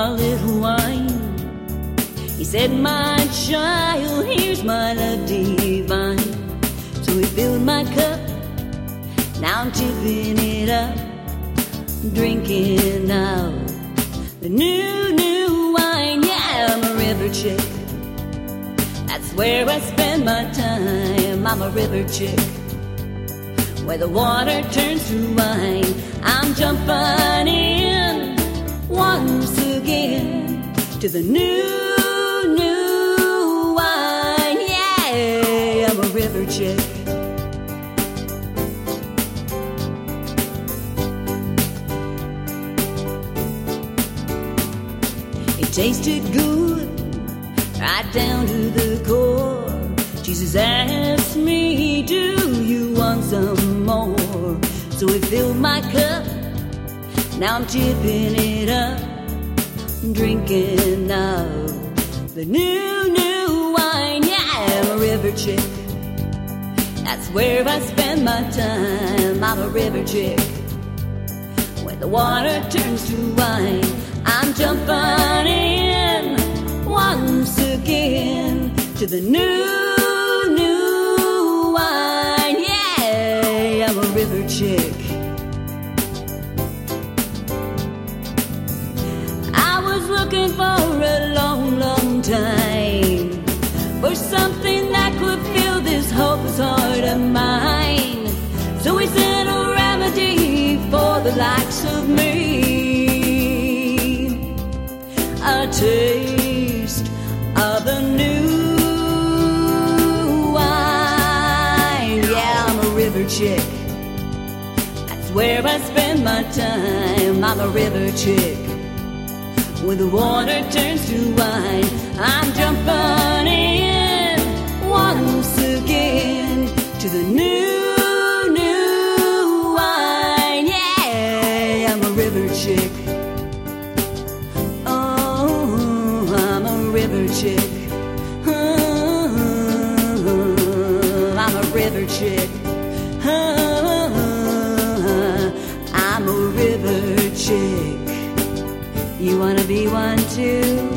a little wine. He said, my child, here's my love divine. So he filled my cup, now I'm tipping it up, drinking now the new wine. Yeah, I'm a river chick, that's where I spend my time. I'm a river chick, where the water turns to wine. I'm jumping in once again to the new wine. Yeah, I'm a river chick. It tasted good right down to the core. Jesus asked me, do you want some more? So he filled my cup, now I'm tipping it up, drinking now the new wine. Yeah, I'm a river chick, that's where I spend my time. I'm a river chick, where the water turns to wine. I'm jumping in once again to the new wine. Yeah, I'm a river chick. I was looking for a long time for something that could fill this hopeless heart of mine. So he sent a remedy for the likes of me, a taste of the new wine. Yeah, I'm a river chick, that's where I spend my time. I'm a river chick, where the water turns to wine. I'm jumping in once again to the new wine. Yeah, I'm a river chick. Oh, I'm a river chick. I'm a river chick. I'm a river chick. You wanna be one too?